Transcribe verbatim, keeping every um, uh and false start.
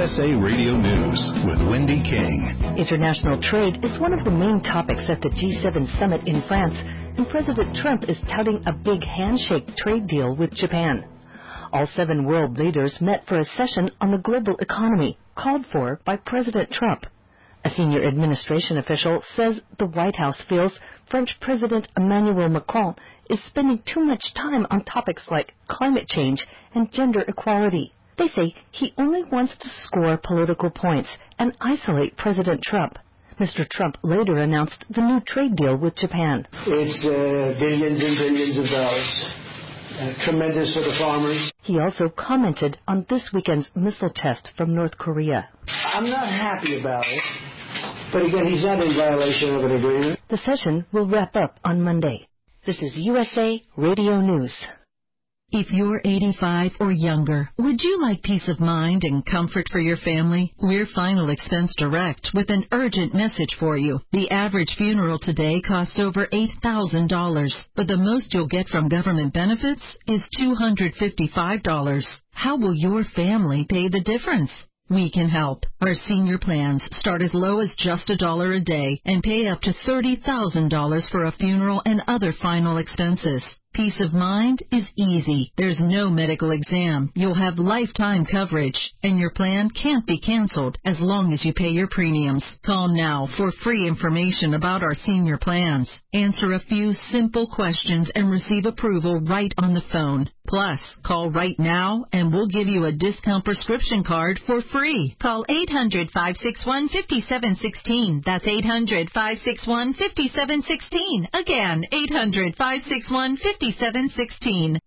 S A Radio News with Wendy King. International trade is one of the main topics at the G seven summit in France, and President Trump is touting a big handshake trade deal with Japan. All seven world leaders met for a session on the global economy, called for by President Trump. A senior administration official says the White House feels French President Emmanuel Macron is spending too much time on topics like climate change and gender equality. They say he only wants to score political points and isolate President Trump. Mister Trump later announced the new trade deal with Japan. It's uh, billions and billions of dollars. Uh, tremendous for the farmers. He also commented on this weekend's missile test from North Korea. I'm not happy about it, but again, he's not in violation of an agreement. The session will wrap up on Monday. This is U S A Radio News. If you're eighty-five or younger, would you like peace of mind and comfort for your family? We're Final Expense Direct with an urgent message for you. The average funeral today costs over eight thousand dollars, but the most you'll get from government benefits is two hundred fifty-five dollars. How will your family pay the difference? We can help. Our senior plans start as low as just a dollar a day and pay up to thirty thousand dollars for a funeral and other final expenses. Peace of mind is easy. There's no medical exam. You'll have lifetime coverage, and your plan can't be canceled as long as you pay your premiums. Call now for free information about our senior plans. Answer a few simple questions and receive approval right on the phone. Plus, call right now and we'll give you a discount prescription card for free. Call eight hundred, five six one, five seven one six. That's eight hundred, five six one, five seven one six. Again, eight hundred, five six one, five seven one six.